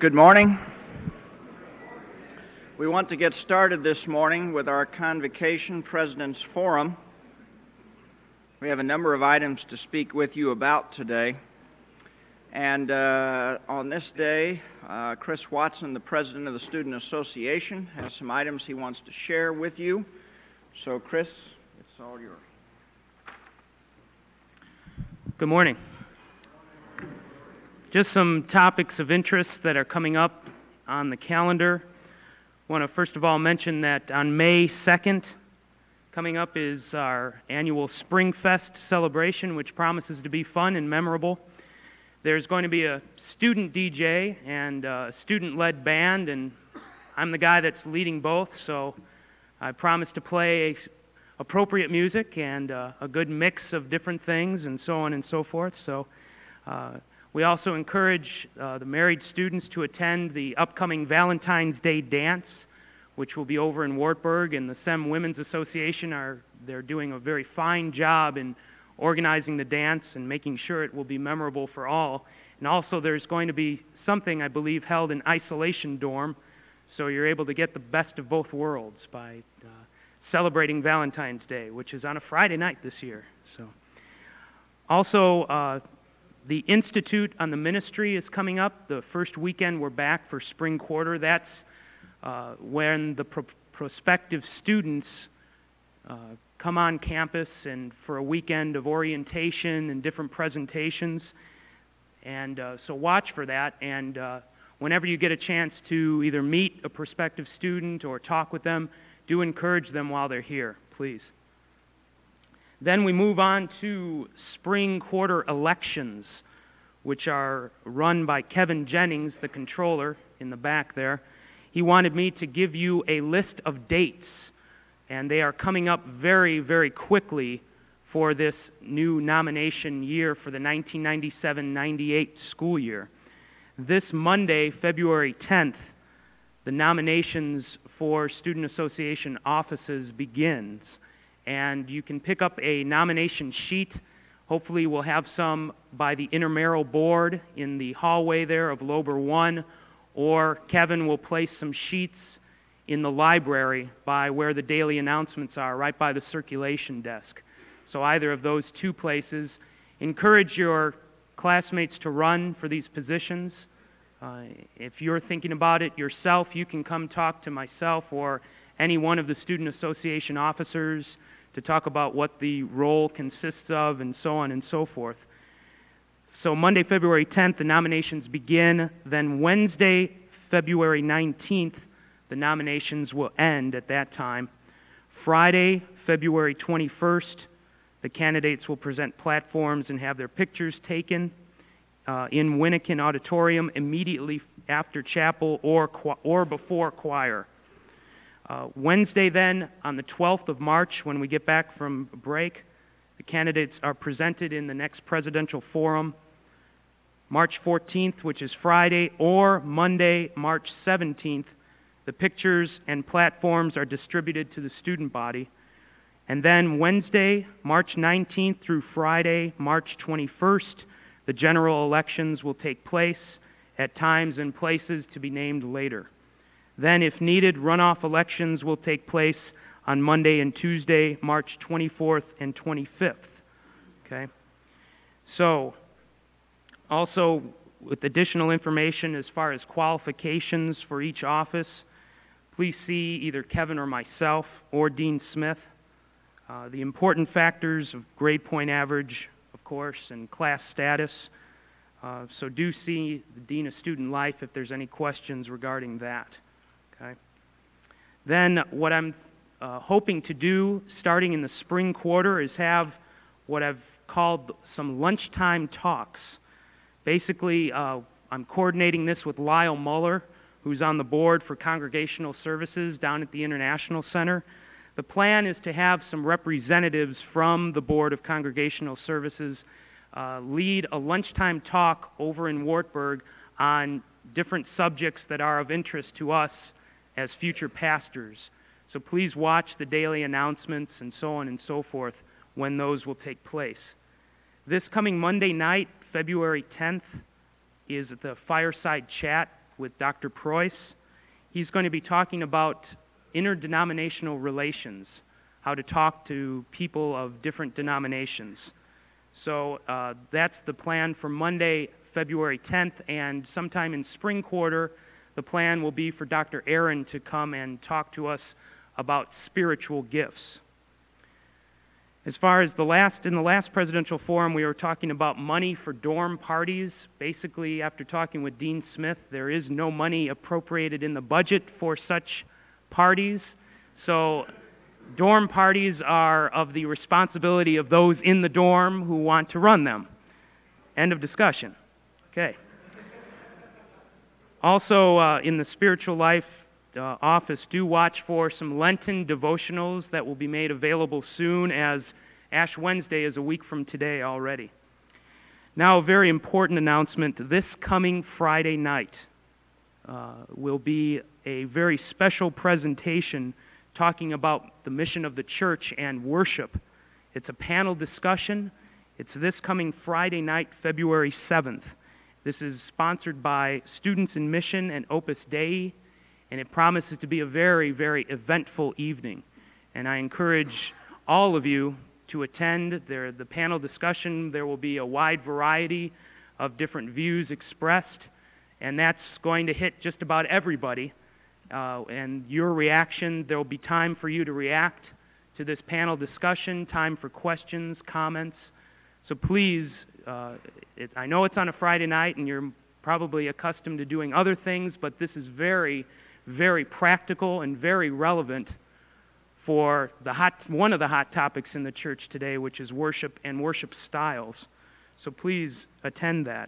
Good morning. We want to get started this morning with our Convocation President's Forum. We have a number of items to speak with you about today. And on this day, Chris Watson, the President of the Student Association, has some items he wants to share with you. So, Chris, it's all yours. Good morning. Just some topics of interest that are coming up on the calendar. I want to first of all mention that on May 2nd, coming up is our annual Spring Fest celebration, which promises to be fun and memorable. There's going to be a student DJ and a student-led band, and I'm the guy that's leading both, so I promise to play appropriate music and a good mix of different things and so on and so forth. So we also encourage the married students to attend the upcoming Valentine's Day dance, which will be over in Wartburg, and the SEM Women's Association they're doing a very fine job in organizing the dance and making sure it will be memorable for all. And also there's going to be something, I believe, held in Isolation Dorm, so you're able to get the best of both worlds by celebrating Valentine's Day, which is on a Friday night this year. So, also, the Institute on the Ministry is coming up. The first weekend we're back for spring quarter. That's when the prospective students come on campus and for a weekend of orientation and different presentations. And so watch for that. And whenever you get a chance to either meet a prospective student or talk with them, do encourage them while they're here, please. Then we move on to spring quarter elections, which are run by Kevin Jennings, the controller, in the back there. He wanted me to give you a list of dates, and they are coming up very, very quickly for this new nomination year for the 1997-98 school year. This Monday, February 10th, the nominations for Student Association offices begins. And you can pick up a nomination sheet. Hopefully we'll have some by the intramural board in the hallway there of Lober 1, or Kevin will place some sheets in the library by where the daily announcements are, right by the circulation desk. So either of those two places. Encourage your classmates to run for these positions. If you're thinking about it yourself, you can come talk to myself or any one of the Student Association officers to talk about what the role consists of and so on and so forth. So Monday, February 10th, the nominations begin. Then Wednesday, February 19th, the nominations will end at that time. Friday, February 21st, the candidates will present platforms and have their pictures taken in Winnikin Auditorium immediately after chapel or before choir. Wednesday then, on the 12th of March, when we get back from break, the candidates are presented in the next presidential forum. March 14th, which is Friday, or Monday, March 17th, the pictures and platforms are distributed to the student body. And then Wednesday, March 19th through Friday, March 21st, the general elections will take place at times and places to be named later. Then, if needed, runoff elections will take place on Monday and Tuesday, March 24th and 25th. Okay? So, also, with additional information as far as qualifications for each office, please see either Kevin or myself or Dean Smith. The important factors of grade point average, of course, and class status. So do see the Dean of Student Life if there's any questions regarding that. Okay. Then what I'm hoping to do starting in the spring quarter is have what I've called some lunchtime talks. Basically, I'm coordinating this with Lyle Muller, who's on the board for Congregational Services down at the International Center. The plan is to have some representatives from the Board of Congregational Services lead a lunchtime talk over in Wartburg on different subjects that are of interest to us as future pastors. So please watch the daily announcements and so on and so forth when those will take place. This coming Monday night, February 10th, is the Fireside Chat with Dr. Preuss. He's going to be talking about interdenominational relations, how to talk to people of different denominations. So that's the plan for Monday, February 10th, and sometime in spring quarter, the plan will be for Dr. Aaron to come and talk to us about spiritual gifts. As far as in the last presidential forum, we were talking about money for dorm parties. Basically, after talking with Dean Smith, there is no money appropriated in the budget for such parties. So dorm parties are of the responsibility of those in the dorm who want to run them. End of discussion. Okay. Also, in the spiritual life office, do watch for some Lenten devotionals that will be made available soon, as Ash Wednesday is a week from today already. Now, a very important announcement. This coming Friday night will be a very special presentation talking about the mission of the church and worship. It's a panel discussion. It's this coming Friday night, February 7th. This is sponsored by Students in Mission and Opus Dei, and it promises to be a very, very eventful evening. And I encourage all of you to attend the panel discussion. There will be a wide variety of different views expressed, and that's going to hit just about everybody. And your reaction, there will be time for you to react to this panel discussion, time for questions, comments. So please, I know it's on a Friday night and you're probably accustomed to doing other things, but this is very, very practical and very relevant for one of the hot topics in the church today, which is worship and worship styles. So please attend that.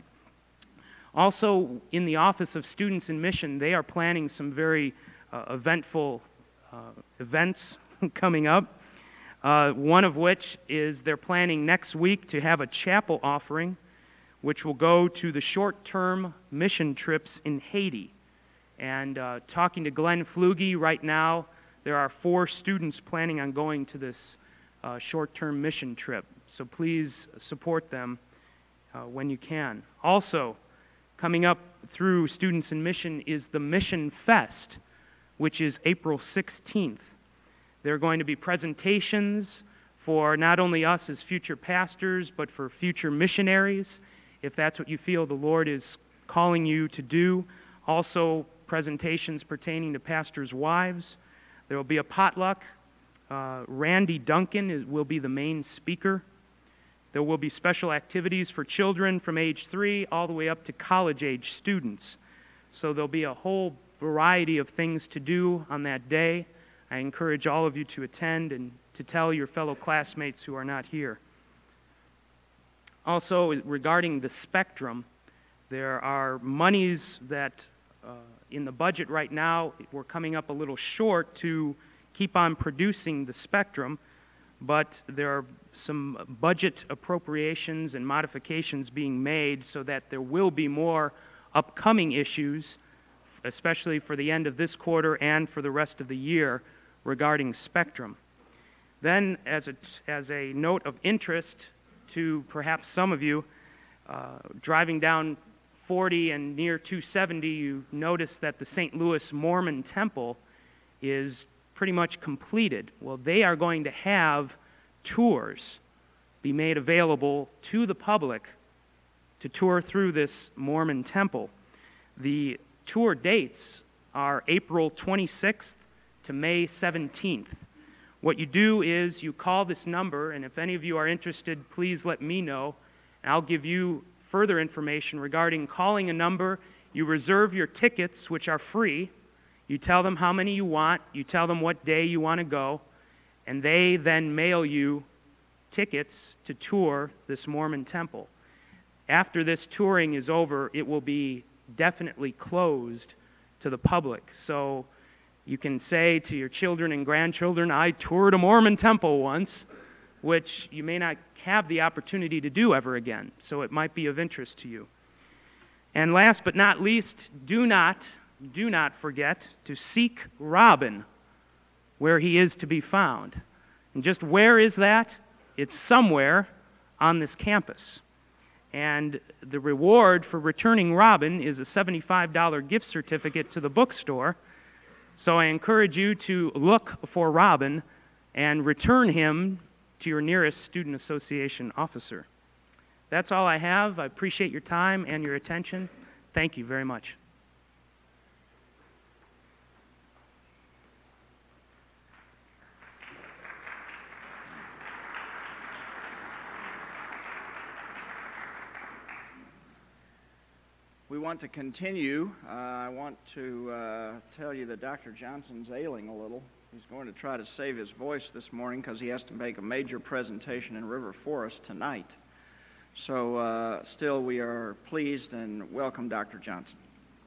Also, in the Office of Students in Mission, they are planning some very eventful events coming up. One of which is they're planning next week to have a chapel offering, which will go to the short-term mission trips in Haiti. And talking to Glenn Flugie right now, there are 4 students planning on going to this short-term mission trip. So please support them when you can. Also, coming up through Students in Mission is the Mission Fest, which is April 16th. There are going to be presentations for not only us as future pastors, but for future missionaries, if that's what you feel the Lord is calling you to do. Also, presentations pertaining to pastors' wives. There will be a potluck. Randy Duncan will be the main speaker. There will be special activities for children from age 3 all the way up to college-age students. So there'll be a whole variety of things to do on that day. I encourage all of you to attend and to tell your fellow classmates who are not here. Also, regarding the spectrum, there are monies that in the budget right now, we're coming up a little short to keep on producing the spectrum, but there are some budget appropriations and modifications being made so that there will be more upcoming issues, especially for the end of this quarter and for the rest of the year, regarding spectrum. Then, as a note of interest to perhaps some of you, driving down 40 and near 270, you notice that the St. Louis Mormon Temple is pretty much completed. Well, they are going to have tours be made available to the public to tour through this Mormon temple. The tour dates are April 26th to May 17th. What you do is you call this number, and if any of you are interested, please let me know, and I'll give you further information regarding calling a number. You reserve your tickets, which are free. You tell them how many you want. You tell them what day you want to go, and they then mail you tickets to tour this Mormon temple. After this touring is over, it will be definitely closed to the public. So you can say to your children and grandchildren, I toured a Mormon temple once, which you may not have the opportunity to do ever again. So it might be of interest to you. And last but not least, do not forget to seek Robin where he is to be found. And just where is that? It's somewhere on this campus. And the reward for returning Robin is a $75 gift certificate to the bookstore. So I encourage you to look for Robin and return him to your nearest Student Association officer. That's all I have. I appreciate your time and your attention. Thank you very much. We want to continue. I want to tell you that Dr. Johnson's ailing a little. He's going to try to save his voice this morning because he has to make a major presentation in River Forest tonight. So still, we are pleased and welcome Dr. Johnson.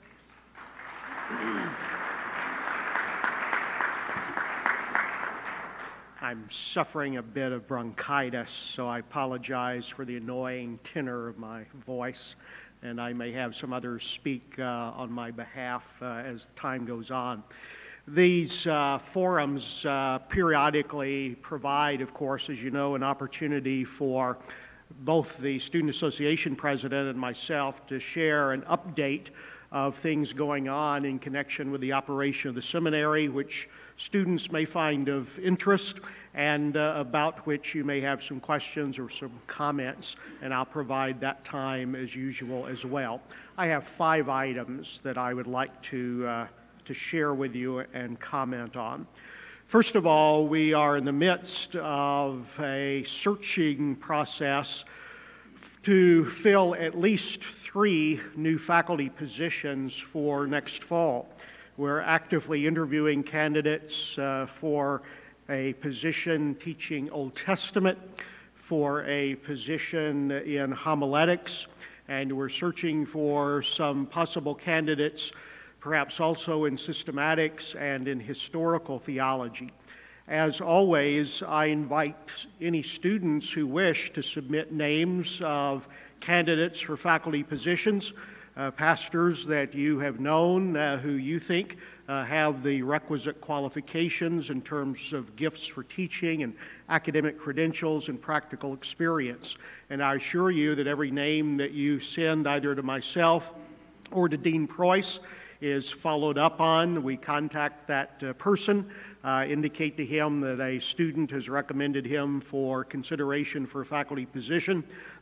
I'm suffering a bit of bronchitis, so I apologize for the annoying tenor of my voice, and I may have some others speak on my behalf as time goes on. These forums periodically provide, of course, as you know, an opportunity for both the Student Association President and myself to share an update of things going on in connection with the operation of the seminary, which students may find of interest and about which you may have some questions or some comments, and I'll provide that time as usual as well. I have 5 items that I would like to share with you and comment on. First of all, we are in the midst of a searching process to fill at least 3 new faculty positions for next fall. We're actively interviewing candidates for a position teaching Old Testament, for a position in homiletics, and we're searching for some possible candidates perhaps also in systematics and in historical theology. As always, I invite any students who wish to submit names of candidates for faculty positions, pastors that you have known who you think have the requisite qualifications in terms of gifts for teaching and academic credentials and practical experience. And I assure you that every name that you send either to myself or to Dean Preuss is followed up on. We contact that person, indicate to him that a student has recommended him for consideration for a faculty position,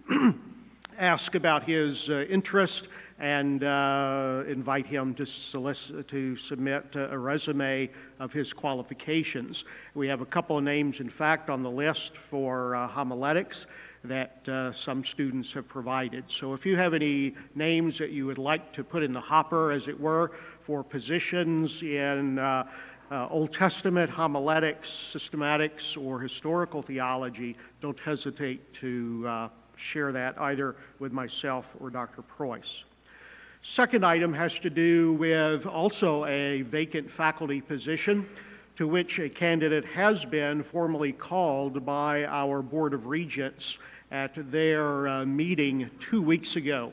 ask about his interest, and invite him to submit a resume of his qualifications. We have a couple of names, in fact, on the list for homiletics that some students have provided. So if you have any names that you would like to put in the hopper, as it were, for positions in Old Testament, homiletics, systematics, or historical theology, don't hesitate to share that either with myself or Dr. Preuss. Second item has to do with also a vacant faculty position to which a candidate has been formally called by our Board of Regents at their meeting 2 weeks ago.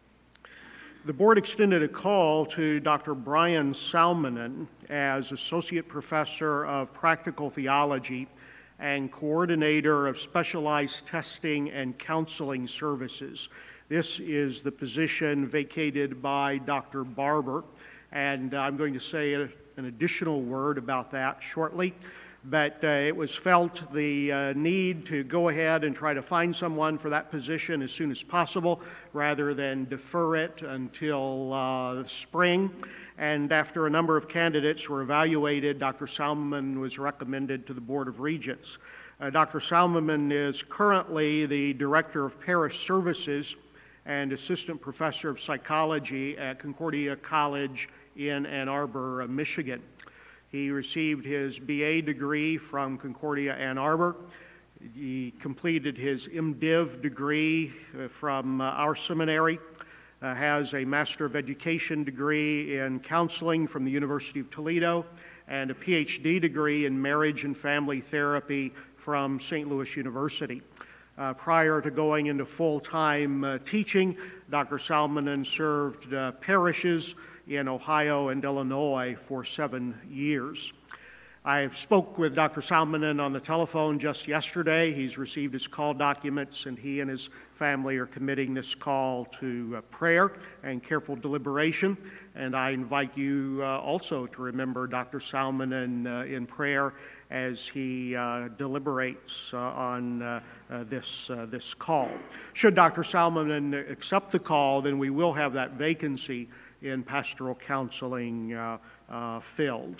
The board extended a call to Dr. Brian Salmonen as Associate Professor of Practical Theology and Coordinator of Specialized Testing and Counseling Services. This is the position vacated by Dr. Barber, and I'm going to say an additional word about that shortly. But it was felt the need to go ahead and try to find someone for that position as soon as possible rather than defer it until spring. And after a number of candidates were evaluated, Dr. Salmon was recommended to the Board of Regents. Dr. Salmon is currently the Director of Parish Services and Assistant Professor of Psychology at Concordia College in Ann Arbor, Michigan. He received his BA degree from Concordia Ann Arbor. He completed his MDiv degree from our seminary, has a Master of Education degree in counseling from the University of Toledo, and a PhD degree in marriage and family therapy from St. Louis University. Prior to going into full-time teaching, Dr. Salmonen served parishes in Ohio and Illinois for 7 years. I spoke with Dr. Salmonen on the telephone just yesterday. He's received his call documents, and he and his family are committing this call to prayer and careful deliberation. And I invite you also to remember Dr. Salmonen in prayer as he deliberates on this call. Should Dr. Salmonen accept the call, then we will have that vacancy in pastoral counseling filled.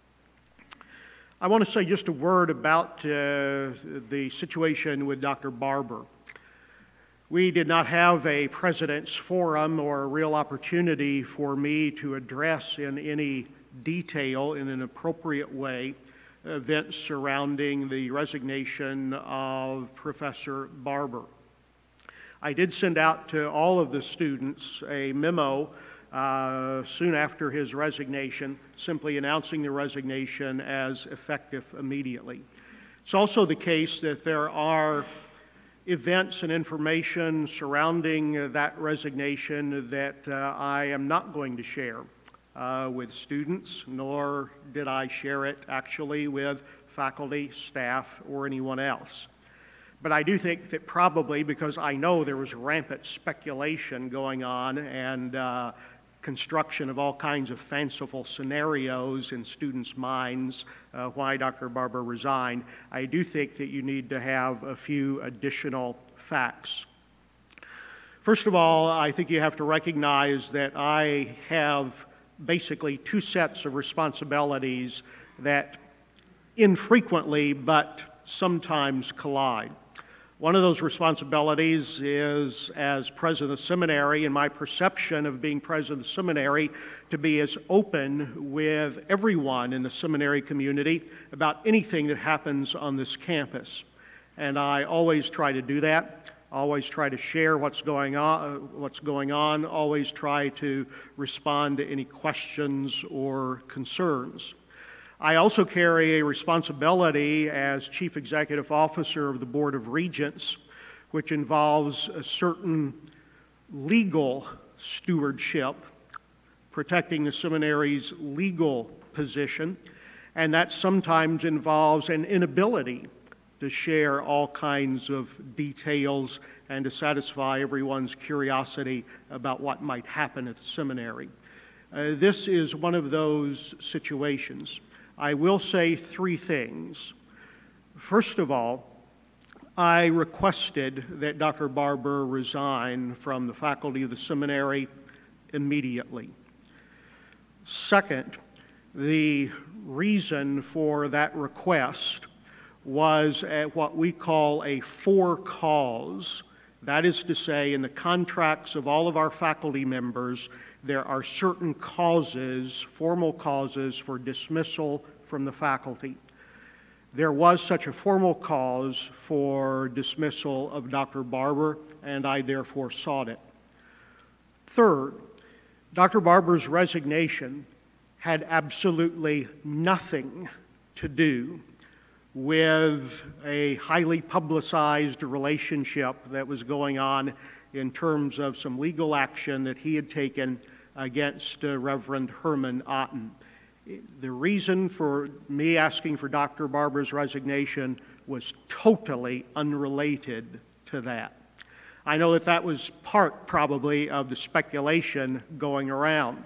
I want to say just a word about the situation with Dr. Barber. We did not have a President's Forum or a real opportunity for me to address in any detail in an appropriate way events surrounding the resignation of Professor Barber. I did send out to all of the students a memo soon after his resignation, simply announcing the resignation as effective immediately. It's also the case that there are events and information surrounding that resignation that I am not going to share with students, nor did I share it actually with faculty, staff, or anyone else. But I do think that probably because I know there was rampant speculation going on and construction of all kinds of fanciful scenarios in students' minds why Dr. Barber resigned, I do think that you need to have a few additional facts. First of all, I think you have to recognize that I have basically two sets of responsibilities that infrequently but sometimes collide. One of those responsibilities is as president of the seminary, and my perception of being president of the seminary to be as open with everyone in the seminary community about anything that happens on this campus. And I always try to do that. Always try to share what's going on, always try to respond to any questions or concerns. I also carry a responsibility as Chief Executive Officer of the Board of Regents, which involves a certain legal stewardship, protecting the seminary's legal position, and that sometimes involves an inability to share all kinds of details and to satisfy everyone's curiosity about what might happen at the seminary. This is one of those situations. I will say three things. First of all, I requested that Dr. Barber resign from the faculty of the seminary immediately. Second, the reason for that request was at what we call a for cause. That is to say, in the contracts of all of our faculty members, there are certain causes, formal causes, for dismissal from the faculty. There was such a formal cause for dismissal of Dr. Barber, and I therefore sought it. Third, Dr. Barber's resignation had absolutely nothing to do with a highly publicized relationship that was going on in terms of some legal action that he had taken against Reverend Herman Otten. The reason for me asking for Dr. Barber's resignation was totally unrelated to that. I know that that was part, probably, of the speculation going around.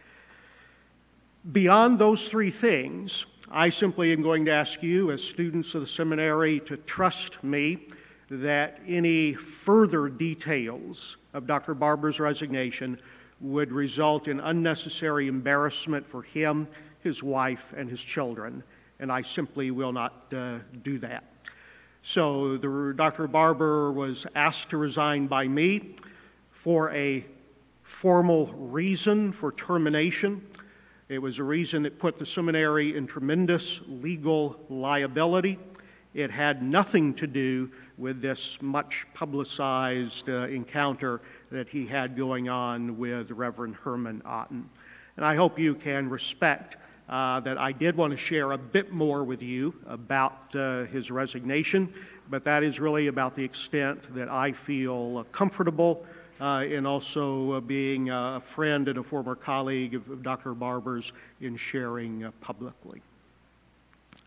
Beyond those three things, I simply am going to ask you, as students of the seminary, to trust me that any further details of Dr. Barber's resignation would result in unnecessary embarrassment for him, his wife, and his children, and I simply will not do that. So Dr. Barber was asked to resign by me for a formal reason for termination. It was a reason that put the seminary in tremendous legal liability. It had nothing to do with this much publicized encounter that he had going on with Reverend Herman Otten. And I hope you can respect that I did want to share a bit more with you about his resignation, but that is really about the extent that I feel comfortable in also being a friend and a former colleague of Dr. Barber's in sharing publicly.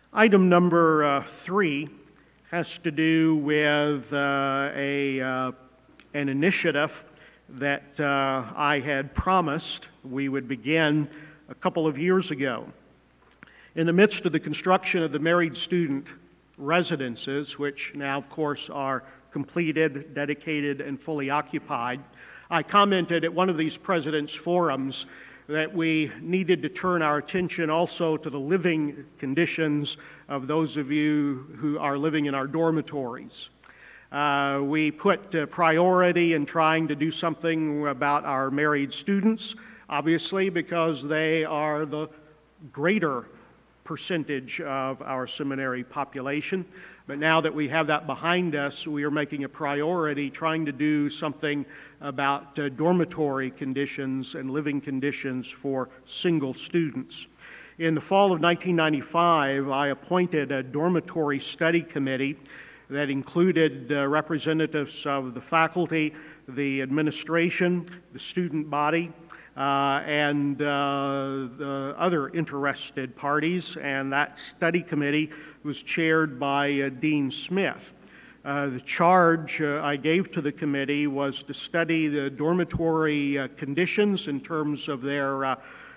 Item number 3 has to do with an initiative that I had promised we would begin a couple of years ago. In the midst of the construction of the married student residences, which now, of course, are completed, dedicated, and fully occupied, I commented at one of these President's Forums that we needed to turn our attention also to the living conditions of those of you who are living in our dormitories. We put priority in trying to do something about our married students, obviously, because they are the greater percentage of our seminary population. But now that we have that behind us, we are making a priority trying to do something about dormitory conditions and living conditions for single students. In the fall of 1995, I appointed a dormitory study committee that included representatives of the faculty, the administration, the student body, and the other interested parties, and that study committee was chaired by Dean Smith. The charge I gave to the committee was to study the dormitory conditions in terms of their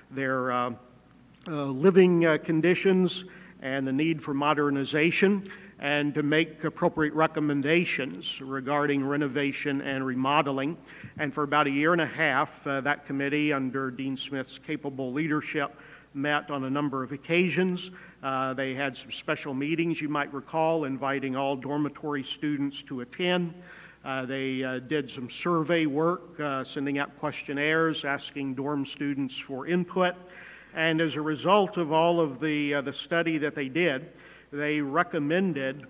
living conditions and the need for modernization, and to make appropriate recommendations regarding renovation and remodeling. And for about a year and a half, that committee, under Dean Smith's capable leadership, met on a number of occasions. They had some special meetings, you might recall, inviting all dormitory students to attend. They did some survey work, sending out questionnaires, asking dorm students for input. And as a result of all of the study that they did, they recommended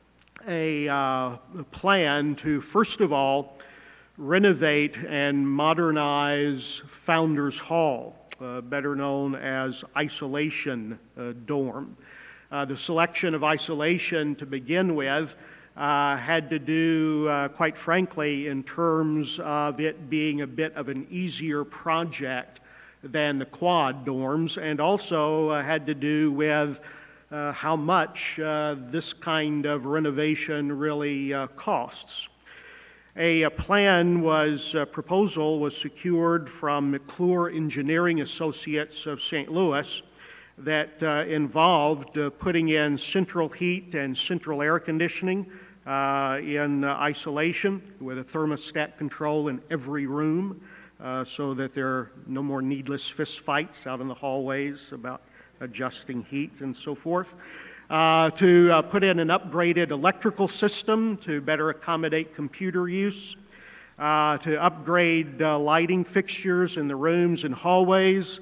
a plan to, first of all, renovate and modernize Founders Hall, better known as Isolation Dorm. The selection of Isolation to begin with had to do, quite frankly, in terms of it being a bit of an easier project than the quad dorms, and also had to do with how much this kind of renovation really costs. A proposal was secured from McClure Engineering Associates of St. Louis that involved putting in central heat and central air conditioning in Isolation with a thermostat control in every room so that there are no more needless fist fights out in the hallways about adjusting heat and so forth. To put in an upgraded electrical system to better accommodate computer use, to upgrade lighting fixtures in the rooms and hallways,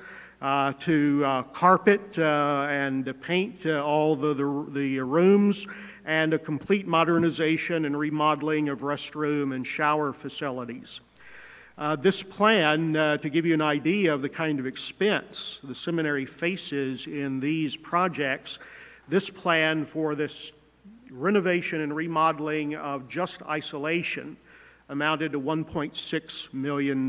to carpet and paint all the rooms, and a complete modernization and remodeling of restroom and shower facilities. This plan, to give you an idea of the kind of expense the seminary faces in these projects, this plan for this renovation and remodeling of just Isolation amounted to $1.6 million.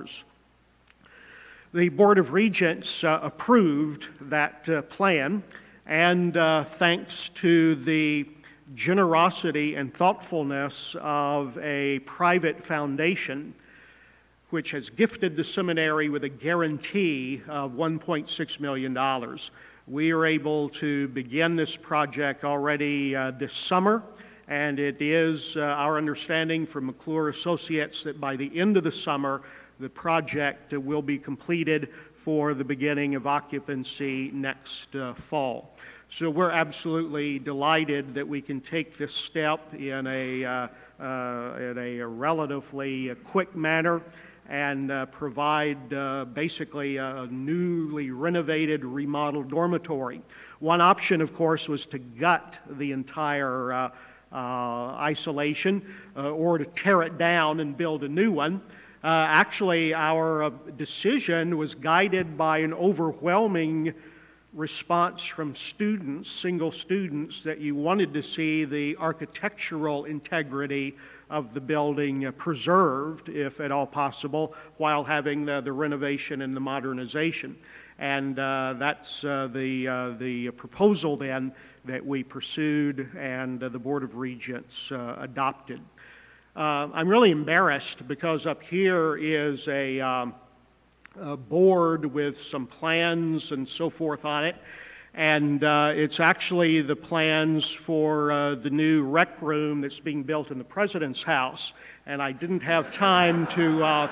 The Board of Regents approved that plan, and thanks to the generosity and thoughtfulness of a private foundation, which has gifted the seminary with a guarantee of $1.6 million. We are able to begin this project already this summer, and it is our understanding from McClure Associates that by the end of the summer, the project will be completed for the beginning of occupancy next fall. So we're absolutely delighted that we can take this step in a relatively quick manner and provide basically a newly renovated, remodeled dormitory. One option, of course, was to gut the entire Isolation or to tear it down and build a new one. Actually, our decision was guided by an overwhelming response from students, single students, that you wanted to see the architectural integrity of the building preserved, if at all possible, while having the renovation and the modernization. And that's the proposal then that we pursued and the Board of Regents adopted. I'm really embarrassed because up here is a board with some plans and so forth on it, and it's actually the plans for the new rec room that's being built in the President's house, and I didn't have time to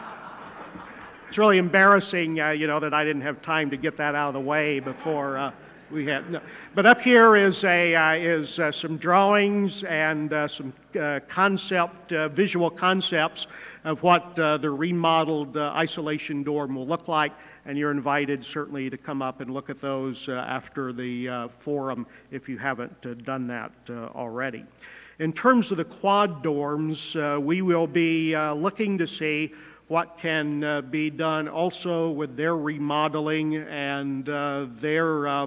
it's really embarrassing, that I didn't have time to get that out of the way before we had. No. But up here is some drawings and some visual concepts of what the remodeled isolation dorm will look like, and you're invited certainly to come up and look at those after the forum if you haven't done that already. In terms of the quad dorms, we will be looking to see what can be done also with their remodeling and their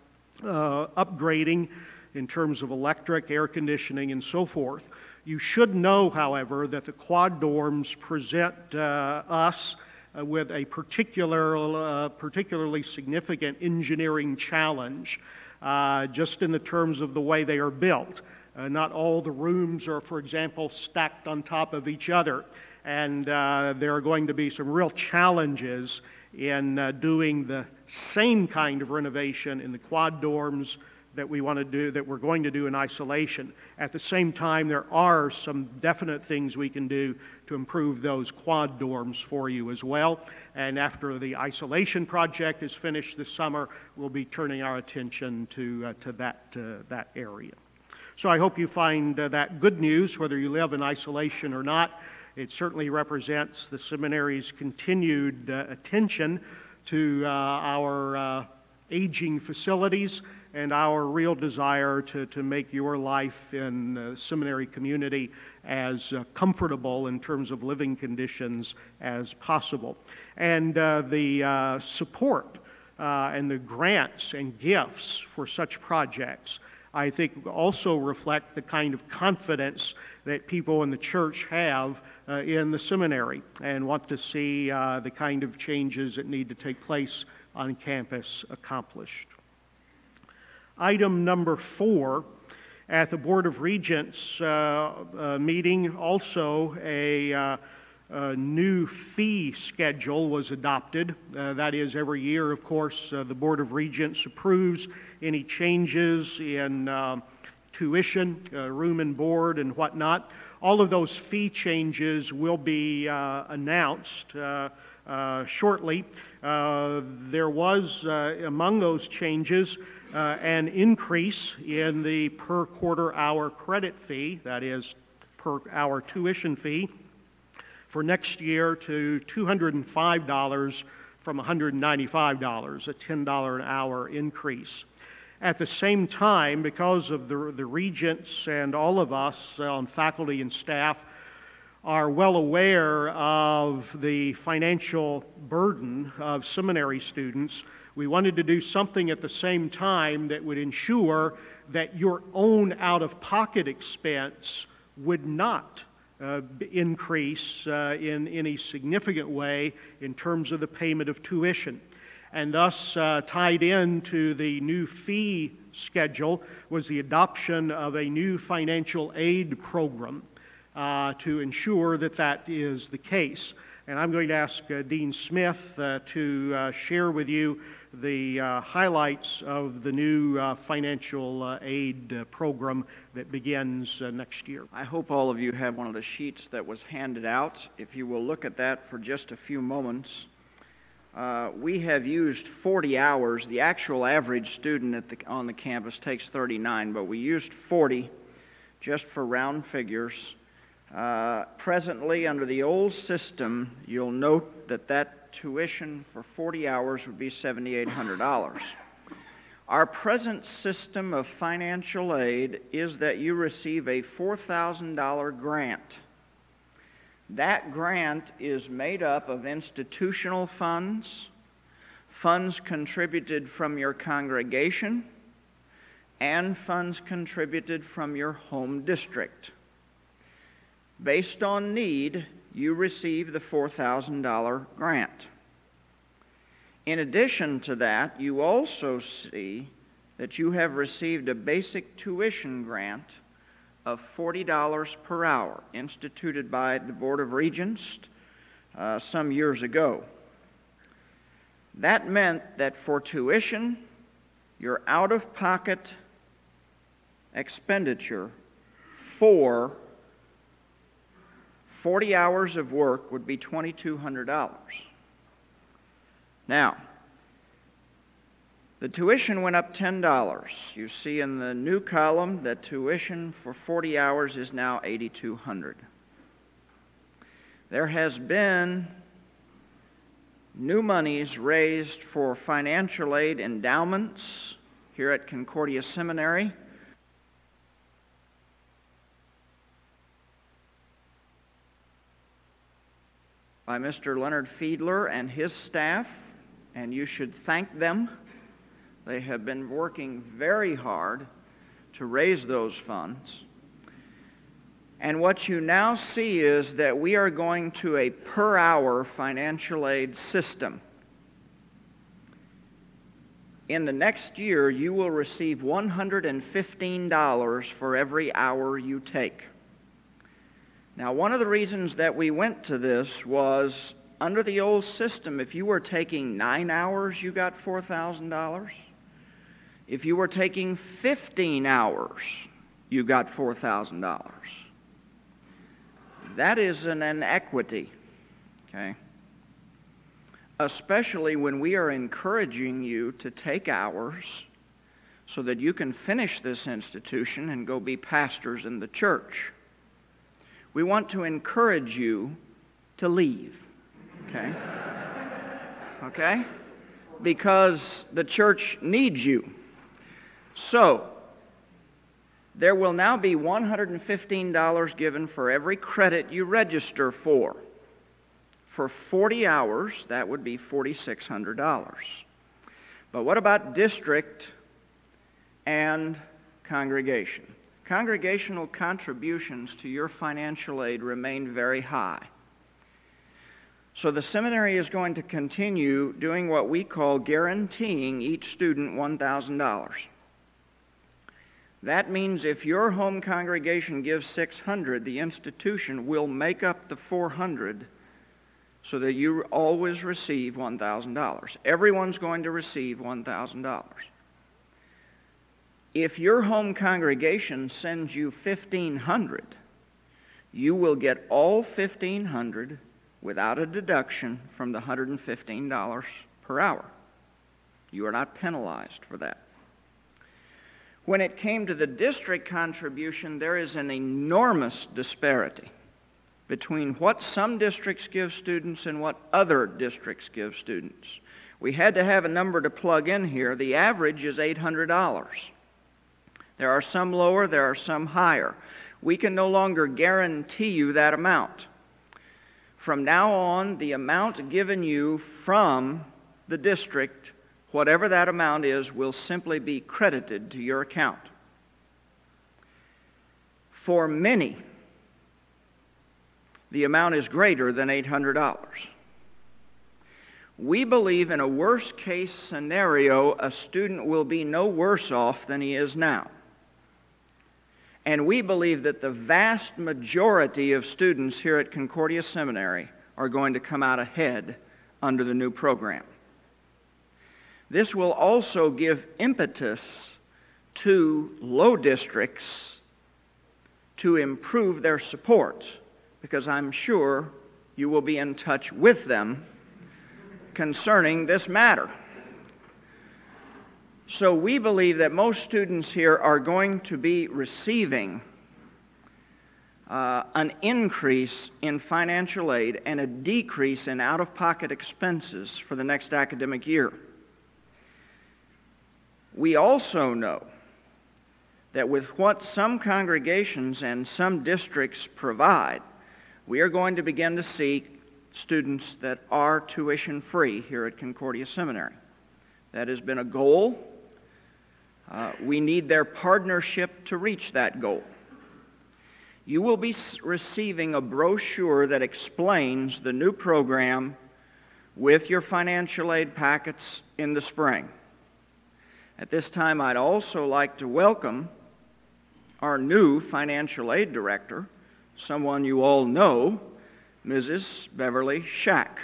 upgrading in terms of electric, air conditioning, and so forth. You should know, however, that the quad dorms present us with a particularly significant engineering challenge, just in the terms of the way they are built. Not all the rooms are, for example, stacked on top of each other. And there are going to be some real challenges in doing the same kind of renovation in the quad dorms that we're going to do in isolation. At the same time, there are some definite things we can do to improve those quad dorms for you as well. And after the isolation project is finished this summer, we'll be turning our attention to that area. So I hope you find that good news, whether you live in isolation or not. It certainly represents the seminary's continued attention to our aging facilities and our real desire to make your life in the seminary community as comfortable in terms of living conditions as possible. And the support and the grants and gifts for such projects, I think, also reflect the kind of confidence that people in the church have in the seminary and want to see the kind of changes that need to take place on campus accomplished. Item number 4, at the Board of Regents meeting, also a new fee schedule was adopted. That is, every year, of course, the Board of Regents approves any changes in tuition, room and board, and whatnot. All of those fee changes will be announced shortly. There was, among those changes, an increase in the per quarter hour credit fee, that is, per hour tuition fee, for next year to $205 from $195, a $10 an hour increase. At the same time, because of the regents and all of us on faculty and staff are well aware of the financial burden of seminary students, we wanted to do something at the same time that would ensure that your own out-of-pocket expense would not increase in any significant way in terms of the payment of tuition. And thus, tied into the new fee schedule was the adoption of a new financial aid program to ensure that that is the case. And I'm going to ask Dean Smith to share with you the highlights of the new financial aid program that begins next year. I hope all of you have one of the sheets that was handed out. If you will look at that for just a few moments. We have used 40 hours. The actual average student on the campus takes 39, but we used 40 just for round figures. Presently, under the old system, you'll note that tuition for 40 hours would be $7,800. Our present system of financial aid is that you receive a $4,000 grant. That grant is made up of institutional funds, funds contributed from your congregation, and funds contributed from your home district. Based on need, you receive the $4,000 grant. In addition to that, you also see that you have received a basic tuition grant of $40 per hour, instituted by the Board of Regents some years ago. That meant that for tuition, your out-of-pocket expenditure for 40 hours of work would be $2,200. Now, the tuition went up $10. You see in the new column that tuition for 40 hours is now $8,200. There has been new monies raised for financial aid endowments here at Concordia Seminary. By Mr. Leonard Fiedler and his staff, and you should thank them. They have been working very hard to raise those funds. And what you now see is that we are going to a per-hour financial aid system. In the next year, you will receive $115 for every hour you take. Now, one of the reasons that we went to this was, under the old system, if you were taking 9 hours, you got $4,000. If you were taking 15 hours, you got $4,000. That is an inequity, okay? Especially when we are encouraging you to take hours so that you can finish this institution and go be pastors in the church. We want to encourage you to leave, okay? Okay? Because the church needs you. So, there will now be $115 given for every credit you register for. For 40 hours, that would be $4,600. But what about district and congregation? Congregational contributions to your financial aid remain very high. So the seminary is going to continue doing what we call guaranteeing each student $1,000. That means if your home congregation gives $600, the institution will make up the $400 so that you always receive $1,000. Everyone's going to receive $1,000. If your home congregation sends you $1,500, you will get all $1,500 without a deduction from the $115 per hour. You are not penalized for that. When it came to the district contribution, there is an enormous disparity between what some districts give students and what other districts give students. We had to have a number to plug in here. The average is $800. There are some lower, there are some higher. We can no longer guarantee you that amount. From now on, the amount given you from the district, whatever that amount is, will simply be credited to your account. For many, the amount is greater than $800. We believe in a worst-case scenario, a student will be no worse off than he is now. And we believe that the vast majority of students here at Concordia Seminary are going to come out ahead under the new program. This will also give impetus to low districts to improve their support, because I'm sure you will be in touch with them concerning this matter. So we believe that most students here are going to be receiving an increase in financial aid and a decrease in out-of-pocket expenses for the next academic year. We also know that with what some congregations and some districts provide, we are going to begin to see students that are tuition-free here at Concordia Seminary. That has been a goal. We need their partnership to reach that goal. you will be receiving a brochure that explains the new program with your financial aid packets in the spring. At this time, I'd also like to welcome our new financial aid director, someone you all know, Mrs. Beverly Shack.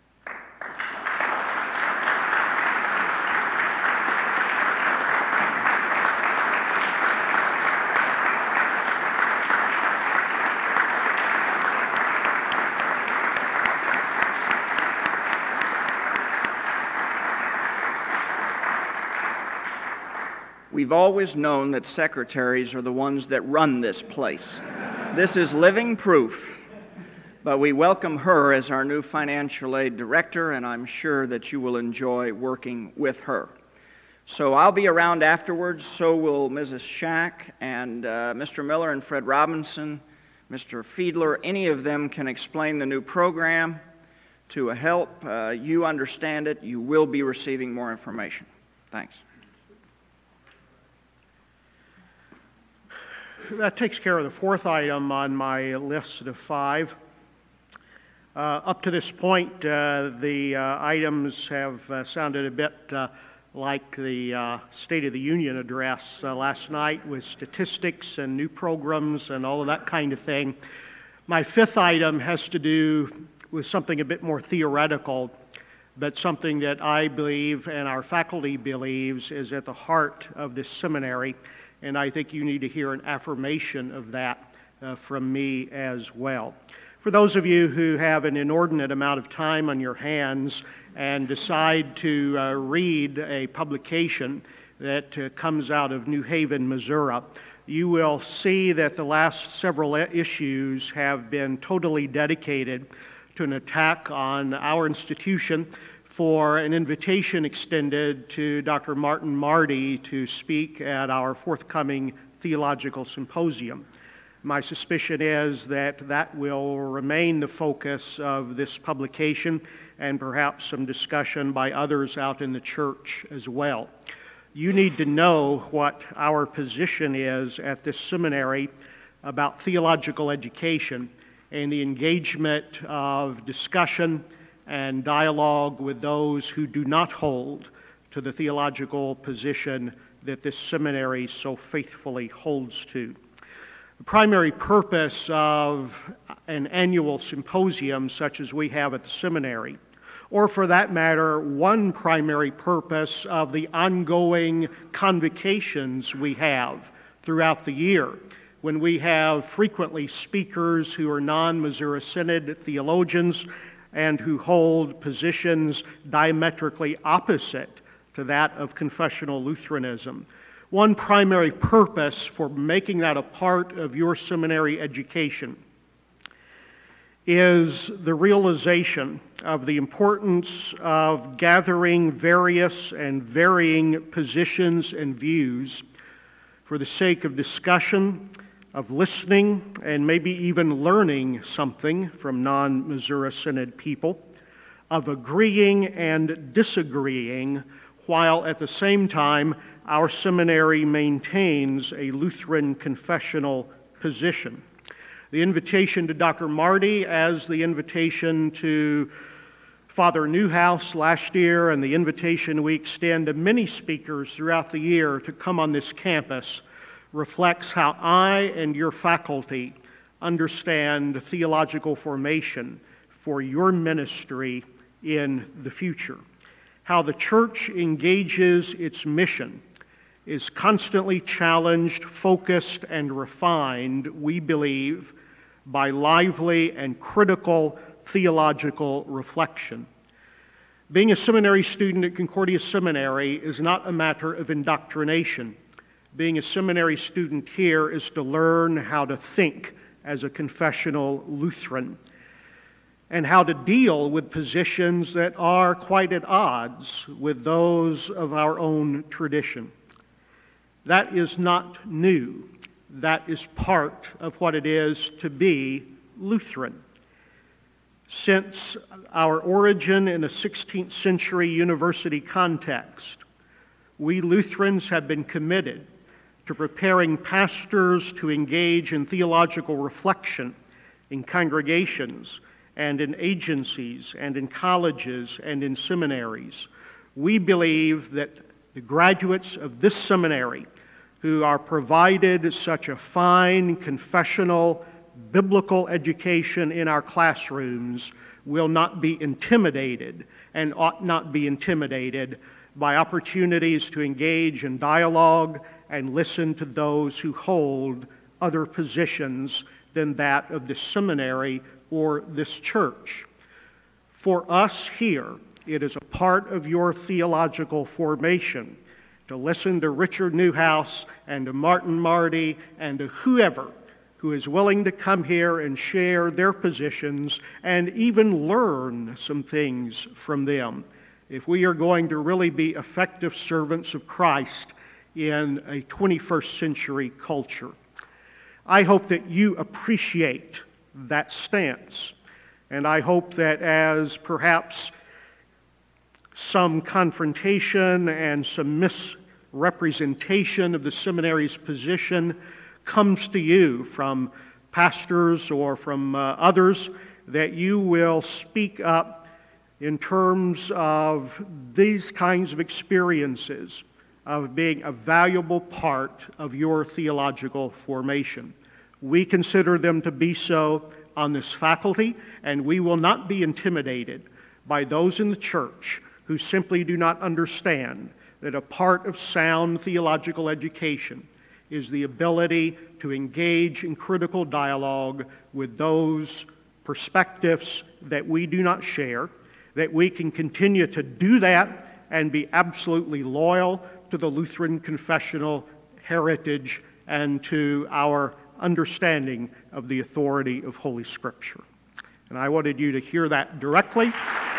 We've always known that secretaries are the ones that run this place. This is living proof. But we welcome her as our new financial aid director, and I'm sure that you will enjoy working with her. So I'll be around afterwards, so will Mrs. Shack and Mr. Miller and Fred Robinson, Mr. Fiedler. Any of them can explain the new program to help you understand it. You will be receiving more information. Thanks. That takes care of the fourth item on my list of 5. Up to this point, the items have sounded a bit like the State of the Union address last night with statistics and new programs and all of that kind of thing. My 5th item has to do with something a bit more theoretical, but something that I believe and our faculty believes is at the heart of this seminary, and I think you need to hear an affirmation of that from me as well. For those of you who have an inordinate amount of time on your hands and decide to read a publication that comes out of New Haven, Missouri, you will see that the last several issues have been totally dedicated to an attack on our institution for an invitation extended to Dr. Martin Marty to speak at our forthcoming theological symposium. My suspicion is that that will remain the focus of this publication and perhaps some discussion by others out in the church as well. You need to know what our position is at this seminary about theological education and the engagement of discussion and dialogue with those who do not hold to the theological position that this seminary so faithfully holds to. The primary purpose of an annual symposium such as we have at the seminary, or for that matter, one primary purpose of the ongoing convocations we have throughout the year, when we have frequently speakers who are non-Missouri Synod theologians and who hold positions diametrically opposite to that of confessional Lutheranism. One primary purpose for making that a part of your seminary education is the realization of the importance of gathering various and varying positions and views for the sake of discussion, of listening, and maybe even learning something from non-Missouri Synod people, of agreeing and disagreeing, while at the same time our seminary maintains a Lutheran confessional position. The invitation to Dr. Marty, as the invitation to Father Newhouse last year, and the invitation we extend to many speakers throughout the year to come on this campus, reflects how I and your faculty understand theological formation for your ministry in the future. How the church engages its mission is constantly challenged, focused, and refined, we believe, by lively and critical theological reflection. Being a seminary student at Concordia Seminary is not a matter of indoctrination. Being a seminary student here is to learn how to think as a confessional Lutheran and how to deal with positions that are quite at odds with those of our own tradition. That is not new. That is part of what it is to be Lutheran. Since our origin in a 16th century university context, we Lutherans have been committed to preparing pastors to engage in theological reflection in congregations and in agencies and in colleges and in seminaries. We believe that the graduates of this seminary who are provided such a fine confessional biblical education in our classrooms will not be intimidated and ought not be intimidated by opportunities to engage in dialogue and listen to those who hold other positions than that of this seminary or this church. For us here, it is a part of your theological formation to listen to Richard Newhouse and to Martin Marty and to whoever who is willing to come here and share their positions and even learn some things from them. If we are going to really be effective servants of Christ in a 21st century culture, I hope that you appreciate that stance. And I hope that as perhaps some confrontation and some misrepresentation of the seminary's position comes to you from pastors or from others, that you will speak up in terms of these kinds of experiences of being a valuable part of your theological formation. We consider them to be so on this faculty, and we will not be intimidated by those in the church who simply do not understand that a part of sound theological education is the ability to engage in critical dialogue with those perspectives that we do not share, that we can continue to do that and be absolutely loyal to the Lutheran confessional heritage and to our understanding of the authority of Holy Scripture. And I wanted you to hear that directly.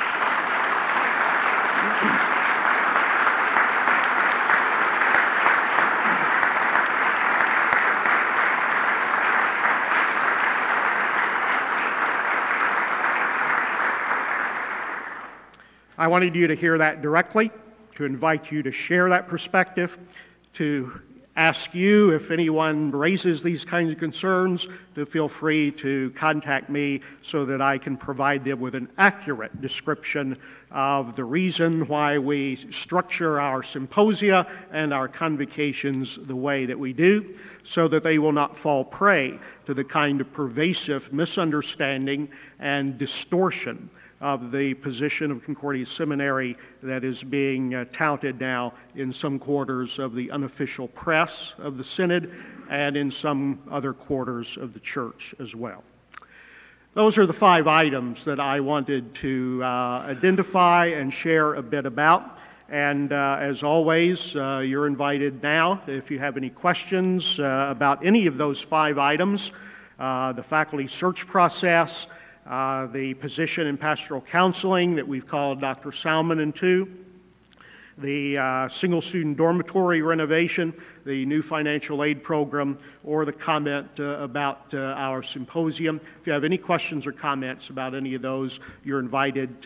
I wanted you to hear that directly, to invite you to share that perspective, to ask you if anyone raises these kinds of concerns to feel free to contact me so that I can provide them with an accurate description of the reason why we structure our symposia and our convocations the way that we do, so that they will not fall prey to the kind of pervasive misunderstanding and distortion of the position of Concordia Seminary that is being touted now in some quarters of the unofficial press of the Synod and in some other quarters of the church as well. Those are the 5 items that I wanted to identify and share a bit about. And as always, you're invited now, if you have any questions about any of those 5 items, the faculty search process, the position in pastoral counseling that we've called Dr. Salmon into, the single student dormitory renovation, the new financial aid program, or the comment about our symposium. If you have any questions or comments about any of those, you're invited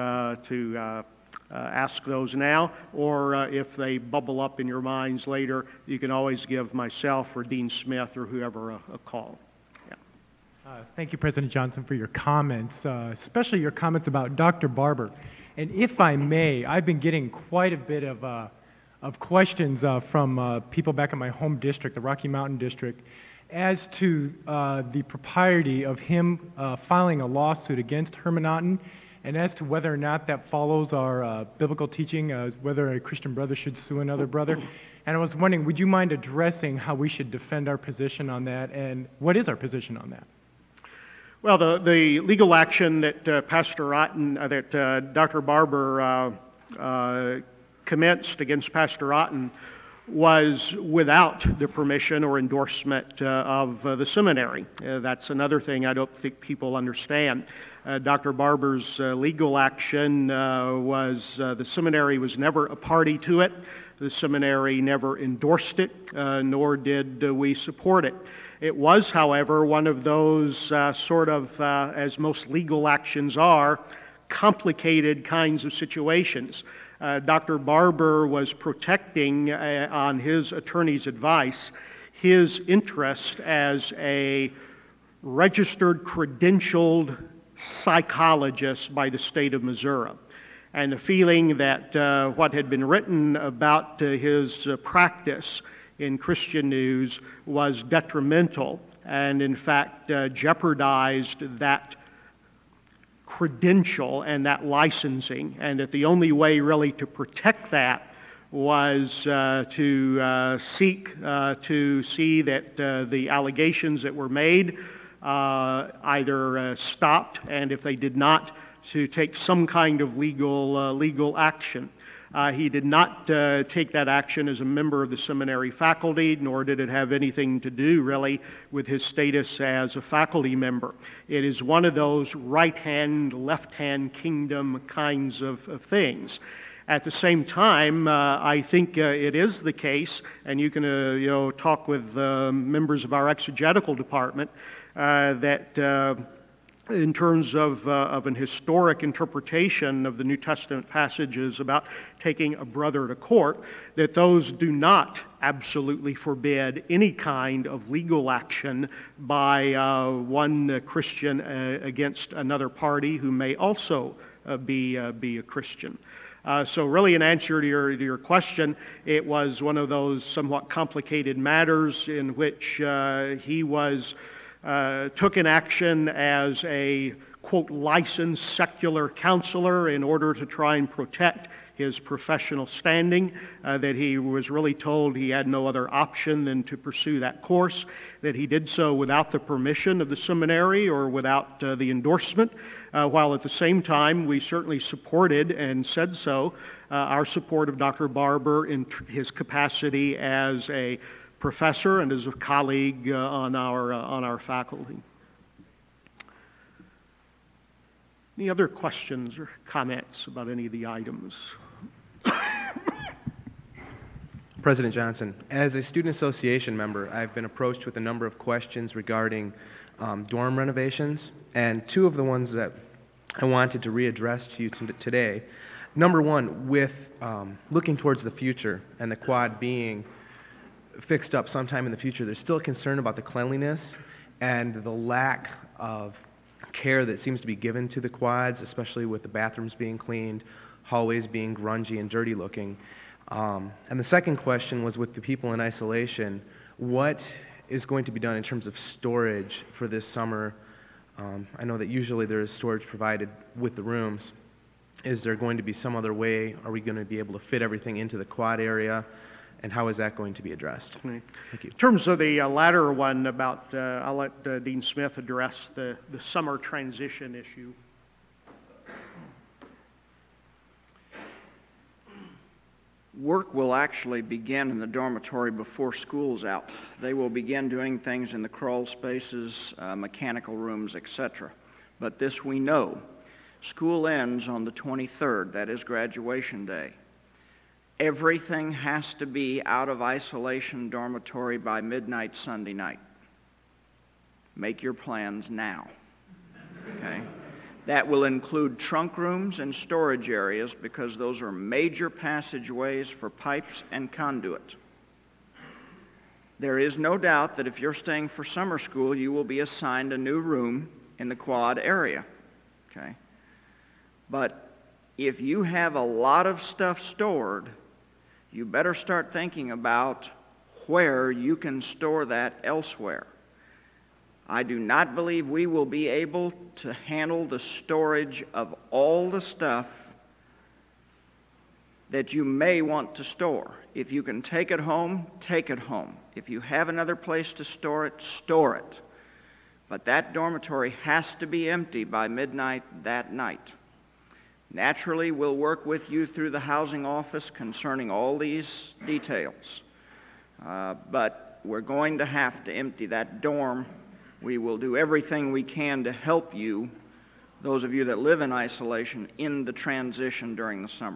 to ask those now, or if they bubble up in your minds later, you can always give myself or Dean Smith or whoever a call. Thank you, President Johnson, for your comments, especially your comments about Dr. Barber. And if I may, I've been getting quite a bit of questions from people back in my home district, the Rocky Mountain District, as to the propriety of him filing a lawsuit against Hermann and as to whether or not that follows our biblical teaching, whether a Christian brother should sue another brother. And I was wondering, would you mind addressing how we should defend our position on that, and what is our position on that? Well, the legal action that Dr. Barber commenced against Pastor Otten was without the permission or endorsement of the seminary. That's another thing I don't think people understand. Dr. Barber's legal action was the seminary was never a party to it. The seminary never endorsed it, nor did we support it. It was, however, one of those as most legal actions are, complicated kinds of situations. Dr. Barber was protecting, on his attorney's advice, his interest as a registered, credentialed psychologist by the state of Missouri. And the feeling that what had been written about his practice in Christian News was detrimental and, in fact, jeopardized that credential and that licensing, and that the only way really to protect that was to seek to see that the allegations that were made either stopped, and if they did not, to take some kind of legal action. He did not take that action as a member of the seminary faculty, nor did it have anything to do really with his status as a faculty member. It is one of those right-hand, left-hand kingdom kinds of things. At the same time, I think it is the case, and you can talk with members of our exegetical department, that in terms of an historic interpretation of the New Testament passages about taking a brother to court, that those do not absolutely forbid any kind of legal action by one Christian against another party who may also be a Christian. So really, in answer to your question, it was one of those somewhat complicated matters in which he took an action as a, quote, licensed secular counselor in order to try and protect his professional standing, that he was really told he had no other option than to pursue that course, that he did so without the permission of the seminary or without the endorsement, while at the same time we certainly supported and said so our support of Dr. Barber in his capacity as a professor and as a colleague on our faculty. Any other questions or comments about any of the items? President Johnson, as a student association member, I've been approached with a number of questions regarding dorm renovations, and two of the ones that I wanted to readdress to you today. Number one, with looking towards the future and the quad being fixed up sometime in the future, there's still a concern about the cleanliness and the lack of care that seems to be given to the quads, especially with the bathrooms being cleaned, hallways being grungy and dirty looking. And the second question was with the people in isolation, what is going to be done in terms of storage for this summer? I know that usually there is storage provided with the rooms. Is there going to be some other way? Are we going to be able to fit everything into the quad area? And how is that going to be addressed? Thank you. In terms of the latter one about, I'll let Dean Smith address the summer transition issue. Work will actually begin in the dormitory before school's out. They will begin doing things in the crawl spaces, mechanical rooms, etc. But this we know. School ends on the 23rd. That is graduation day. Everything has to be out of isolation dormitory by midnight Sunday night. Make your plans now. Okay? That will include trunk rooms and storage areas because those are major passageways for pipes and conduit. There is no doubt that if you're staying for summer school, you will be assigned a new room in the quad area. Okay? But if you have a lot of stuff stored, you better start thinking about where you can store that elsewhere. I do not believe we will be able to handle the storage of all the stuff that you may want to store. If you can take it home, take it home. If you have another place to store it, store it. But that dormitory has to be empty by midnight that night. Naturally, we'll work with you through the housing office concerning all these details. But we're going to have to empty that dorm. We will do everything we can to help you, those of you that live in isolation, in the transition during the summer.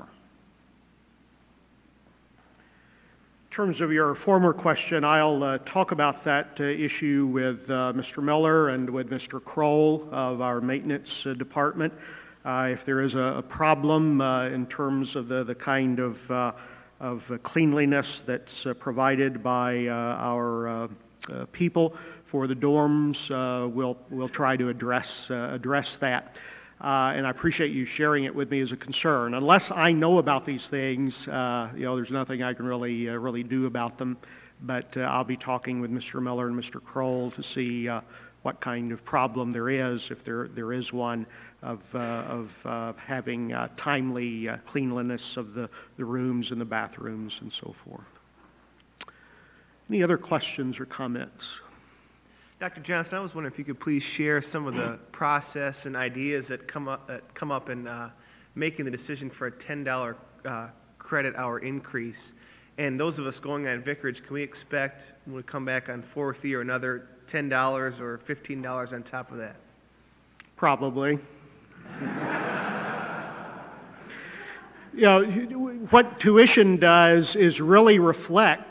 In terms of your former question, I'll talk about that issue with Mr. Miller and with Mr. Kroll of our maintenance department. If there is a problem in terms of the kind of cleanliness that's provided by our people for the dorms, we'll try to address that. And I appreciate you sharing it with me as a concern. Unless I know about these things, there's nothing I can really do about them. But I'll be talking with Mr. Miller and Mr. Kroll to see what kind of problem there is, if there is one, of having timely cleanliness of the rooms and the bathrooms and so forth. Any other questions or comments? Dr. Johnson, I was wondering if you could please share some of the process and ideas that come up in making the decision for a $10 credit hour increase. And those of us going on Vicarage, can we expect when we come back on 4th year another $10 or $15 on top of that? Probably. What tuition does is really reflect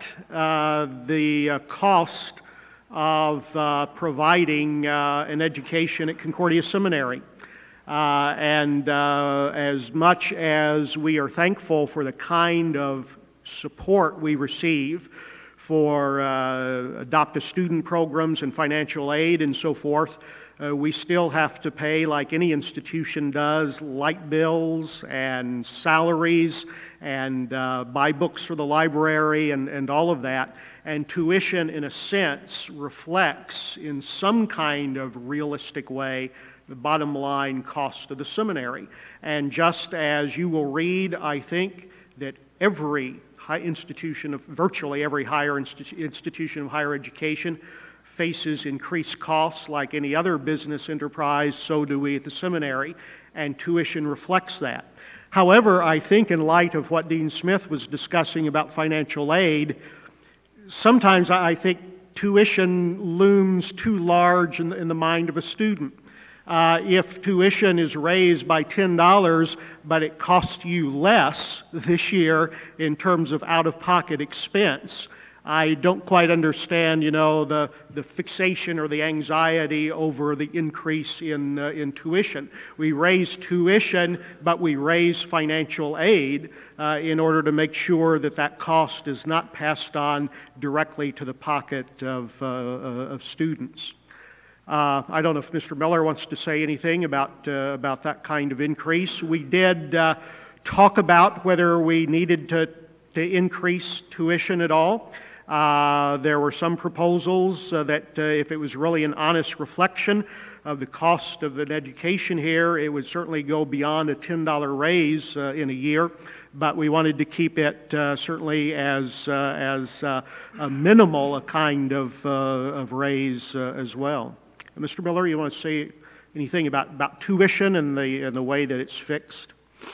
the cost of providing an education at Concordia Seminary. And as much as we are thankful for the kind of support we receive for adopt-a-student programs and financial aid and so forth, we still have to pay, like any institution does, light bills and salaries and buy books for the library and all of that. And tuition, in a sense, reflects in some kind of realistic way the bottom line cost of the seminary. And just as you will read, I think, that every virtually every higher institution of higher education faces increased costs like any other business enterprise, so do we at the seminary, and tuition reflects that. However, I think in light of what Dean Smith was discussing about financial aid, sometimes I think tuition looms too large in the mind of a student. If tuition is raised by $10, but it costs you less this year in terms of out-of-pocket expense, I don't quite understand, the fixation or the anxiety over the increase in tuition. We raise tuition, but we raise financial aid in order to make sure that cost is not passed on directly to the pocket of students. I don't know if Mr. Miller wants to say anything about that kind of increase. We did talk about whether we needed to increase tuition at all. There were some proposals that if it was really an honest reflection of the cost of an education here, it would certainly go beyond a $10 raise in a year. But we wanted to keep it certainly as a minimal kind of raise as well. Mr. Miller, you want to say anything about tuition and the way that it's fixed?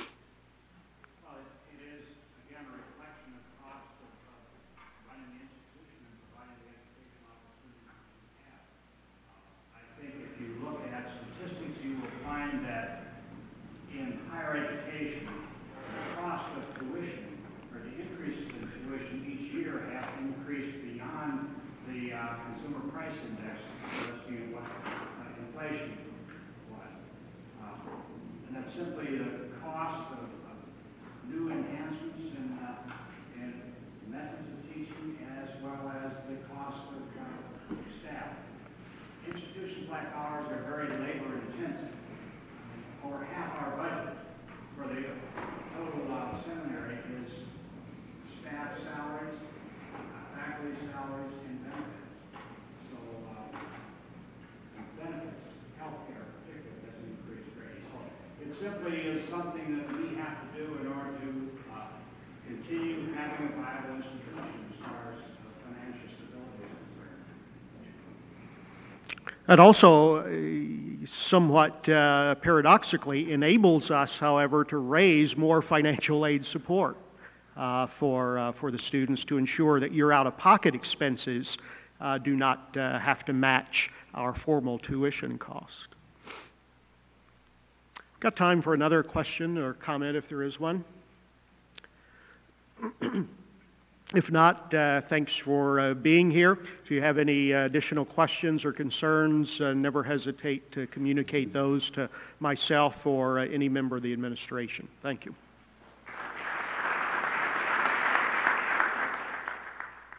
Well, it is, again, a reflection of the cost of running the institution and providing the educational opportunities we have. I think if you look at statistics, you will find that in higher education, the cost of tuition, or the increases in tuition each year have increased beyond the consumer price index, what inflation was. And that's simply the cost of new enhancements in methods of teaching, as well as the cost of staff. Institutions like ours are very labor intensive. Over half our budget for the total seminary is staff salaries, faculty salaries, and benefits. Benefits, healthcare particularly, has increased greatly. So it simply is something that we have to do in order to continue having a viable institution as far as financial stability is concerned. It also somewhat paradoxically enables us, however, to raise more financial aid support for the students to ensure that your out-of-pocket expenses do not have to match our formal tuition cost. Got time for another question or comment if there is one? If not, thanks for being here. If you have any additional questions or concerns, never hesitate to communicate those to myself or any member of the administration. Thank you.